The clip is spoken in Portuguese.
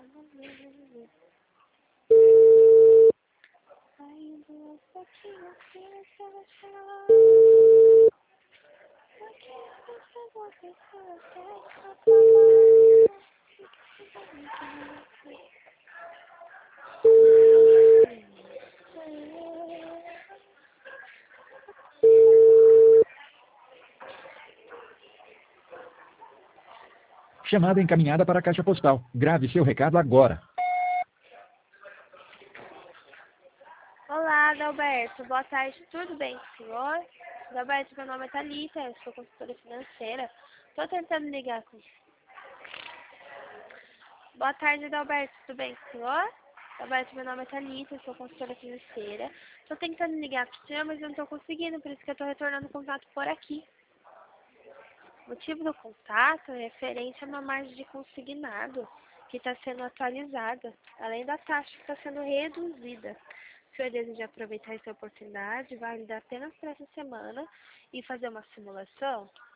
Chamada encaminhada para a caixa postal. Grave seu recado agora. Olá, Adalberto. Boa tarde. Tudo bem com o senhor? Adalberto, meu nome é Thalita, eu sou consultora financeira. Estou tentando ligar com... Boa tarde, Adalberto. Tudo bem com o senhor? Adalberto, meu nome é Thalita, eu sou consultora financeira. Estou tentando ligar com o senhor, mas não estou conseguindo, por isso que eu estou retornando o contato por aqui. O motivo do contato é referente a uma margem de consignado que está sendo atualizada, além da taxa que está sendo reduzida. O senhor deseja aproveitar essa oportunidade, válida apenas para essa semana, e fazer uma simulação?